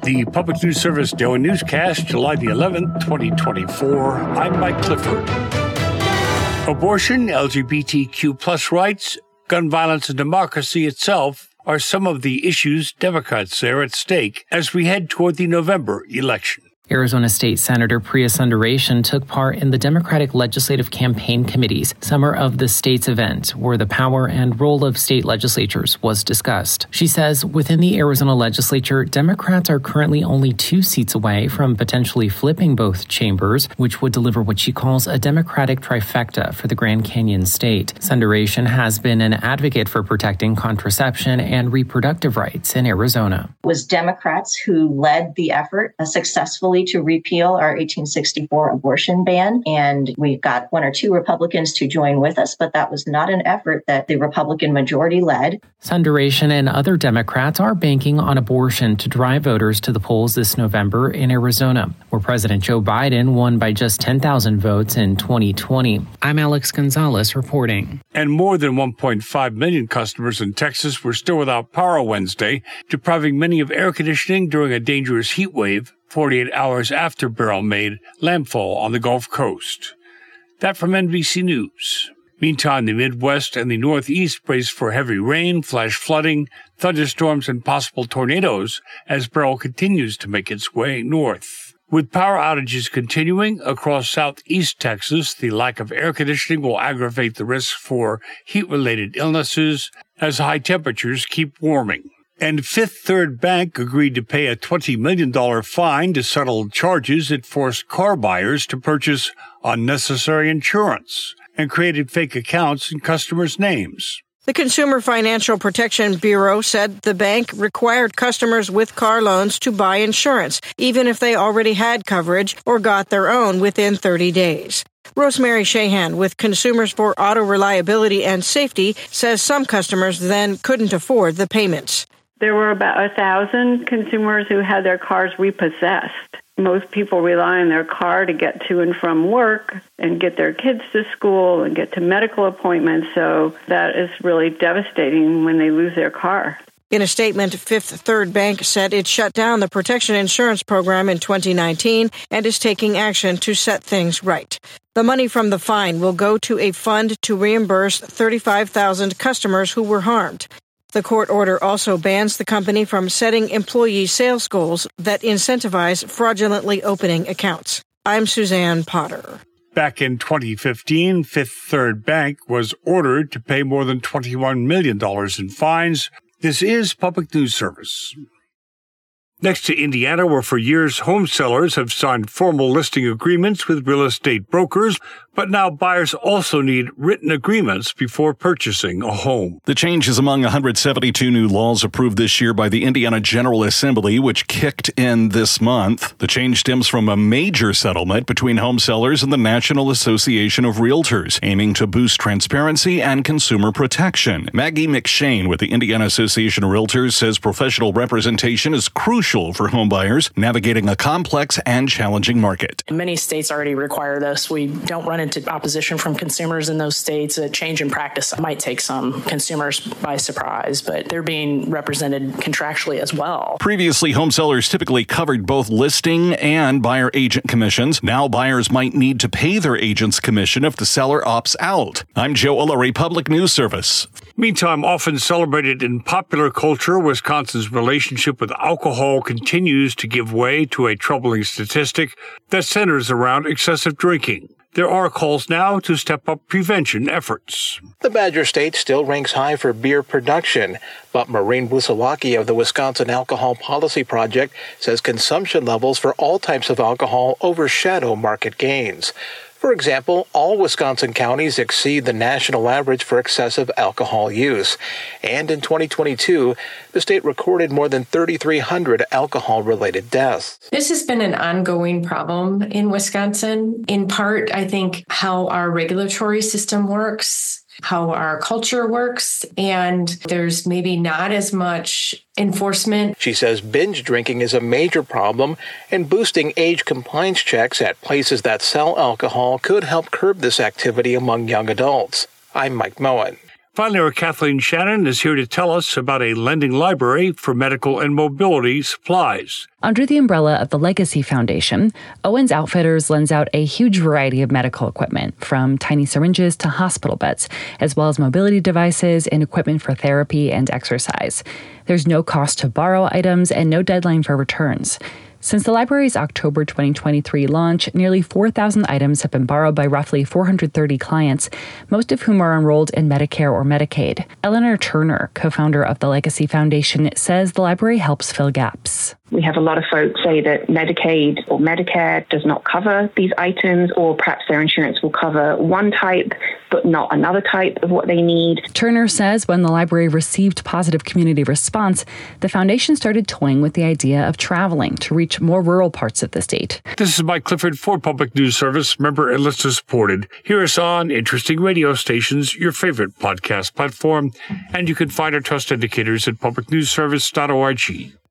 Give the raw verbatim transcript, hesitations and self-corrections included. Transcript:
The Public News Service Daily Newscast, July the eleventh, twenty twenty-four. I'm Mike Clifford. Abortion, L G B T Q plus rights, gun violence, and democracy itself are some of the issues Democrats say are at stake as we head toward the November election. Arizona State Senator Priya Sundaresan took part in the Democratic Legislative Campaign Committee's Summer of the States event, where the power and role of state legislatures was discussed. She says within the Arizona legislature, Democrats are currently only two seats away from potentially flipping both chambers, which would deliver what she calls a Democratic trifecta for the Grand Canyon state. Sundaresan has been an advocate for protecting contraception and reproductive rights in Arizona. It was Democrats who led the effort uh, successfully to repeal our eighteen sixty-four abortion ban. And we got one or two Republicans to join with us, but that was not an effort that the Republican majority led. Sundaresan and other Democrats are banking on abortion to drive voters to the polls this November in Arizona, where President Joe Biden won by just ten thousand votes in twenty twenty. I'm Alex Gonzalez reporting. And more than one point five million customers in Texas were still without power Wednesday, depriving many of air conditioning during a dangerous heat wave forty-eight hours after Beryl made landfall on the Gulf Coast. That from N B C News. Meantime, the Midwest and the Northeast brace for heavy rain, flash flooding, thunderstorms, and possible tornadoes as Beryl continues to make its way north. With power outages continuing across southeast Texas, the lack of air conditioning will aggravate the risk for heat-related illnesses as high temperatures keep warming. And Fifth Third Bank agreed to pay a twenty million dollars fine to settle charges it forced car buyers to purchase unnecessary insurance and created fake accounts in customers' names. The Consumer Financial Protection Bureau said the bank required customers with car loans to buy insurance, even if they already had coverage or got their own within thirty days. Rosemary Shahan with Consumers for Auto Reliability and Safety says some customers then couldn't afford the payments. There were about a thousand consumers who had their cars repossessed. Most people rely on their car to get to and from work and get their kids to school and get to medical appointments, so that is really devastating when they lose their car. In a statement, Fifth Third Bank said it shut down the protection insurance program in twenty nineteen and is taking action to set things right. The money from the fine will go to a fund to reimburse thirty-five thousand customers who were harmed. The court order also bans the company from setting employee sales goals that incentivize fraudulently opening accounts. I'm Suzanne Potter. Back in twenty fifteen, Fifth Third Bank was ordered to pay more than twenty-one million dollars in fines. This is Public News Service. Next to Indiana, where for years home sellers have signed formal listing agreements with real estate brokers, but now buyers also need written agreements before purchasing a home. The change is among one hundred seventy-two new laws approved this year by the Indiana General Assembly, which kicked in this month. The change stems from a major settlement between home sellers and the National Association of Realtors, aiming to boost transparency and consumer protection. Maggie McShane with the Indiana Association of Realtors says professional representation is crucial for home buyers navigating a complex and challenging market. Many states already require this. We don't run into opposition from consumers in those states. A change in practice might take some consumers by surprise, but they're being represented contractually as well. Previously, home sellers typically covered both listing and buyer agent commissions. Now buyers might need to pay their agent's commission if the seller opts out. I'm Joe Ullery, Public News Service. Meantime, often celebrated in popular culture, Wisconsin's relationship with alcohol continues to give way to a troubling statistic that centers around excessive drinking. There are calls now to step up prevention efforts. The Badger State still ranks high for beer production, but Maureen Busawaki of the Wisconsin Alcohol Policy Project says consumption levels for all types of alcohol overshadow market gains. For example, all Wisconsin counties exceed the national average for excessive alcohol use. And in twenty twenty-two, the state recorded more than thirty-three hundred alcohol-related deaths. This has been an ongoing problem in Wisconsin. In part, I think how our regulatory system works, how our culture works, and there's maybe not as much enforcement. She says binge drinking is a major problem, and boosting age compliance checks at places that sell alcohol could help curb this activity among young adults. I'm Mike Moen. Finally, our Kathleen Shannon is here to tell us about a lending library for medical and mobility supplies. Under the umbrella of the Legacy Foundation, Owens Outfitters lends out a huge variety of medical equipment, from tiny syringes to hospital beds, as well as mobility devices and equipment for therapy and exercise. There's no cost to borrow items and no deadline for returns. Since the library's October twenty twenty-three launch, nearly four thousand items have been borrowed by roughly four hundred thirty clients, most of whom are enrolled in Medicare or Medicaid. Eleanor Turner, co-founder of the Legacy Foundation, says the library helps fill gaps. We have a lot of folks say that Medicaid or Medicare does not cover these items, or perhaps their insurance will cover one type, but not another type of what they need. Turner says when the library received positive community response, the foundation started toying with the idea of traveling to reach more rural parts of the state. This is Mike Clifford for Public News Service, member and listener supported. Hear us on interesting radio stations, your favorite podcast platform, and you can find our trust indicators at public news service dot org.